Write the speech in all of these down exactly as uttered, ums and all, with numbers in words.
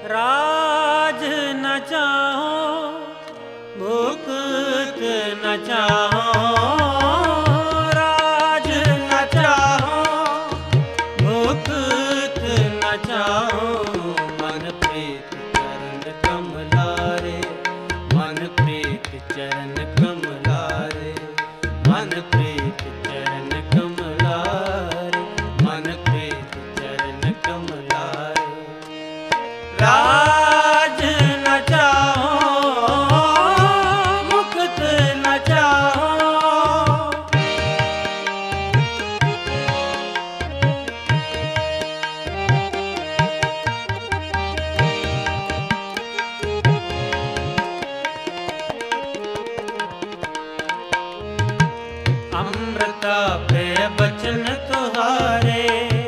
राज न चाहो भुक्त न चाहो, राज न चाहो भुक्त न चाहो। मन प्रीत चरण कमलारे, मन प्रीत चरण कमलारे, मन प्रीत चरण कमलारे, मन प्रीत चरण कमलारे। राज न चाहो मुक्त न चाहो, अमृता प्रिय बचन तुहारे,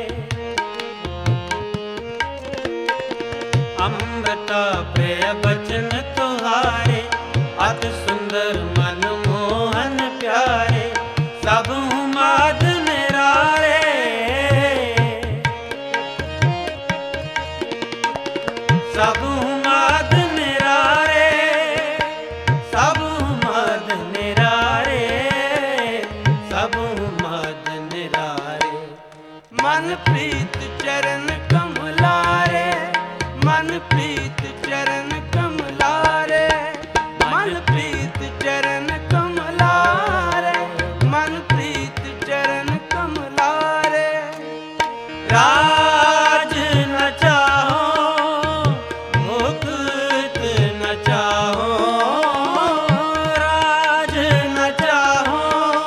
अमृता प्रिय बचन तुहारे। अति सुंदर मन मोहन प्यारे, सब माद निरारे। सब माद निरारे, सब माद निरारे, सब माद निरारे। मन प्रीत चरण कमलारे, मन प्रीत चरण कमलारे, मन प्रीत चरण कमलारे, मन प्रीत चरण कमलारे। राज न चाहो मुक्त न चाहो, राज न चाहो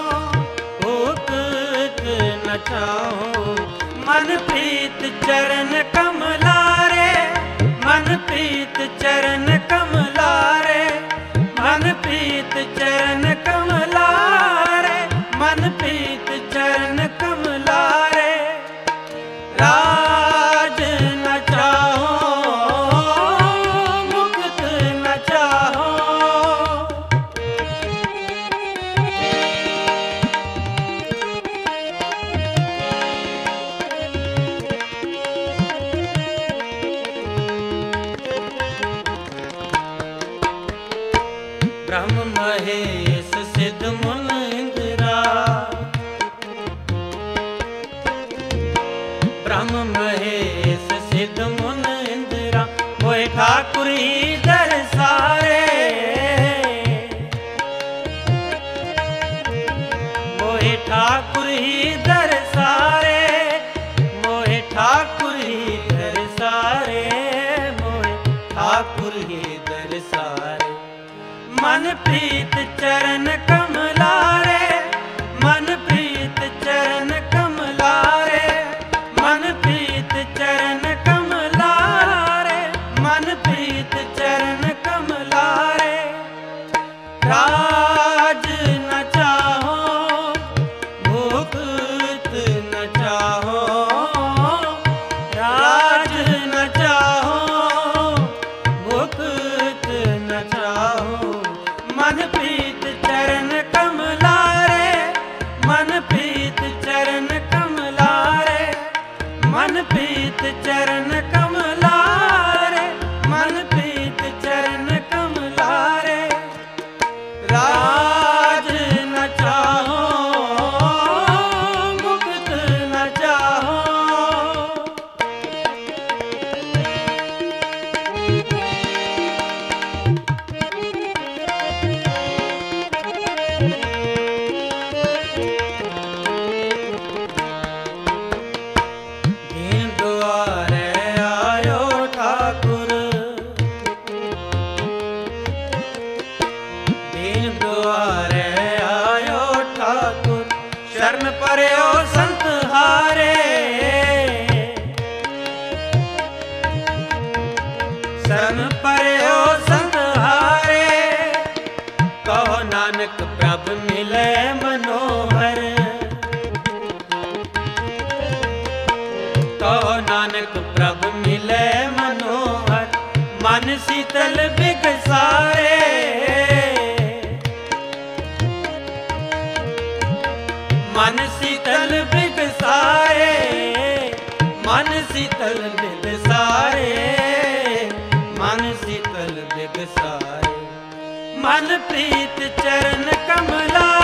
मुक्त न चाहो। मन प्रीत चरण कमलारे, मन प्रीत चरण कमलारे, मन प्रीत चरण कमलारे, मन प्रीत चरण कमलारे। राज न चाहो मुक्त न चाहो, ब्रह्म महेश सिद्ध मुन इंदिरा, ब्रह्म महेश सिद्ध मुन इंदिरा। मोहे ठाकुर ही दरसारे, मोहे ठाकुर ही दरसारे, मोहे ठाकुर ही दरसारे, मोहे ठाकुर ही दरसारे। मन प्रीत चरण कमलारे, मन प्रीत चरण कमलारे, मन प्रीत चरण कमलारे, मन प्रीत चरण कमलारे। राज न चाहो मुक्त न चाहो, राज न चाहो मुक्त न चाहो। मन प्रीत चरण कमलारे, मन प्रीत चरण कमलारे, मन प्रीत चरण कमलारे, मन प्रीत चरण कमलारे। राज न चाहो मुक्त न चाहो, दीन दुआरे आयो ठाकुर, दीन दुआरे आयो ठाकुर। शरण पर्यो संत हारे, शरण पर्यो संत हारे। कहो नानक प्रभ मिले मनोहर, कहो नानक प्रभ मिले मनोहर। मन शीतल बिगसारे, मन शीतल बिगसारे, मन शीतल बिगसारे, मन प्रीत चरण कमला